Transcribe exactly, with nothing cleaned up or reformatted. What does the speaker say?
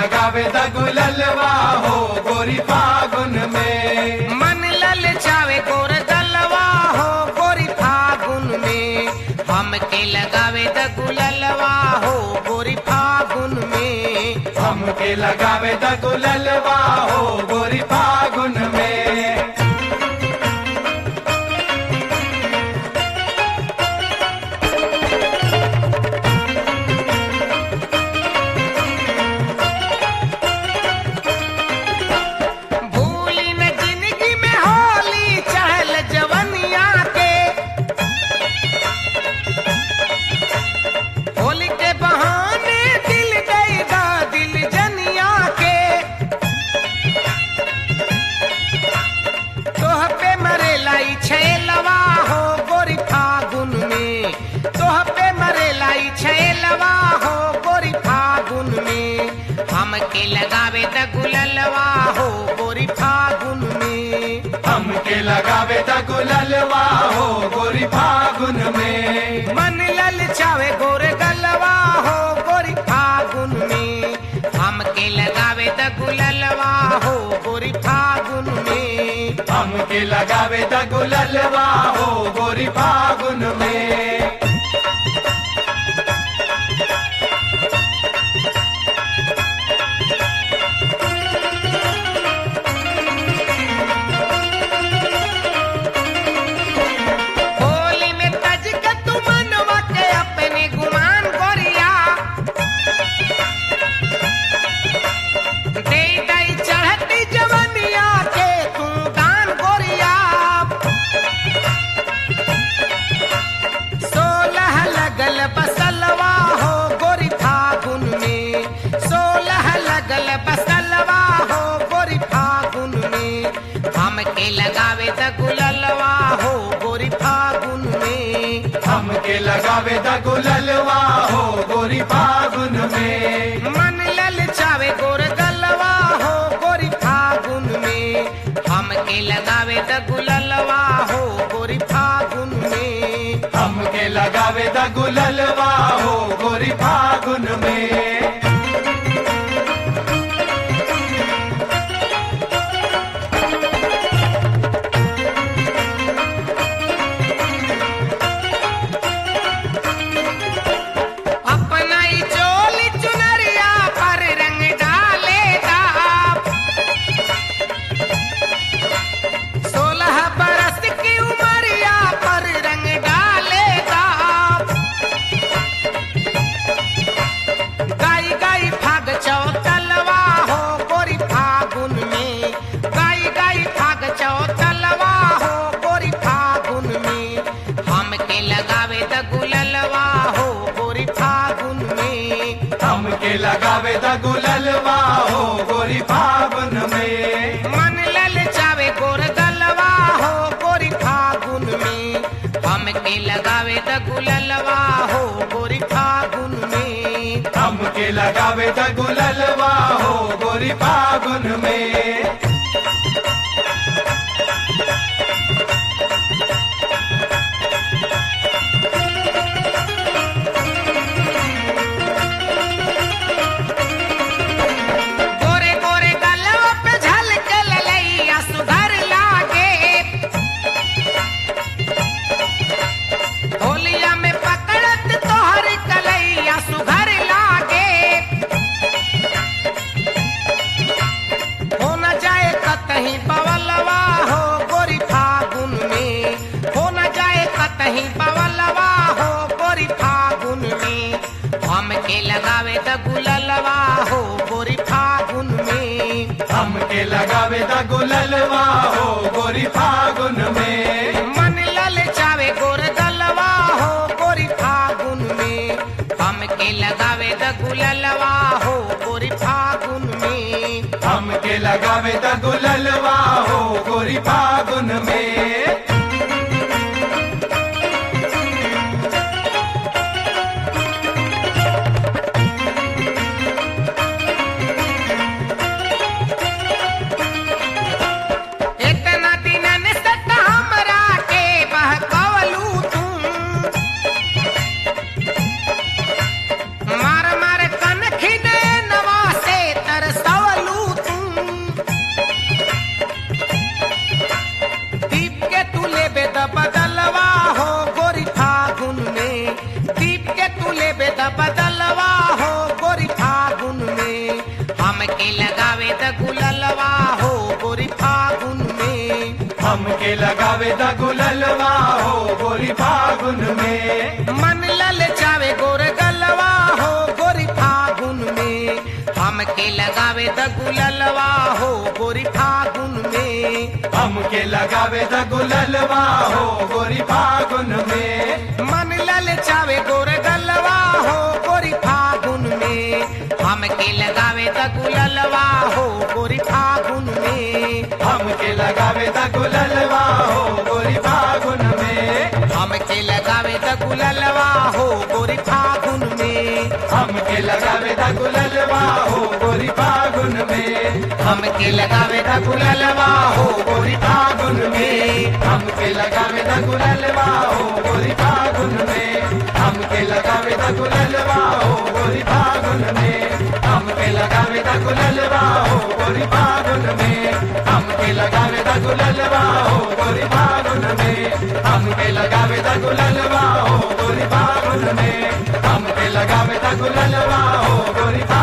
लगावे द गुललवा हो गोरी फागुन में। मन ललचावे गोर गलवा हो गोरी फागुन में, हमके लगावे द गुललवा हो गोरी फागुन में। हमके लगावे द गुललवा हो गोरी फागुन में। हमके लगावे द गुललवा हो गोरी फागुन में। हमके लगावे द गुललवा हो गोरी फागुन में। मन ललचावे गोर गलवा हो गोरी फागुन में, हमके लगावे द गुललवा हो गोरी फागुन में। हमके लगावे द गुललवा हो गोरी फागुन में। हमके लगावे द गुललवा हो गोरी फागुन में। हमके लगावे द गुललवा हो गोरी फागुन में। मन ललचावे गोर गलवा हो गोरी फागुन में, हमके लगावे द गुललवा हो गोरी फागुन में। हमके लगावे द गुललवा हो गोरी फागुन में। हमके लगावे द गुललवा हो गोरी फागुन में। मन ललचावे गोर गलवा हो गोरी फागुन में, हमके लगावे द गुललवा हो गोरी फागुन में। हमके लगावे द गुललवा हो गोरी फागुन में। हमके लगावे द गुललवा हो गोरी फागुन में। हमके लगावे द गुललवा हो गोरी फागुन में। मन ललचावे गोर गलवा हो गोरी फागुन में, हमके लगावे द गुललवा हो गोरी फागुन में। हमके लगावे द गुललवा हो गोरी फागुन में। मार मार कनखी ने नवा से तर हमके लगावे द गुललवा हो गोरी फागुन में। मन ललचावे गोर गलवा हो गोरी फागुन में, हमके लगावे द गुललवा हो गोरी फागुन में। हमके लगावे द गुललवा हो गोरी फागुन में। मन ललचावे गोर गलवा हो गोरी फागुन में, हमके लगावे द गुललवा हो गोरी फागुन में। हमके लगावे द गुललवा हो गोरी फागुन में। हमके लगावे द गुललवा हो गोरी फागुन में। हमके लगावे द गुललवा हो गोरी फागुन में। हमके लगावे द गुललवा हो गोरी फागुन में। हमके लगावे द गुललवा हो गोरी फागुन में। हमके लगावे द गुललवा हो गोरी फागुन में। हमके लगावे द गुललवा हो गोरी फागुन में। हमके लगावे द गुललवा हो गोरी फागुन में। हमके लगावे द गुललवा हो गोरी फागुन में। हमके लगावे द गुललवा हो गोरी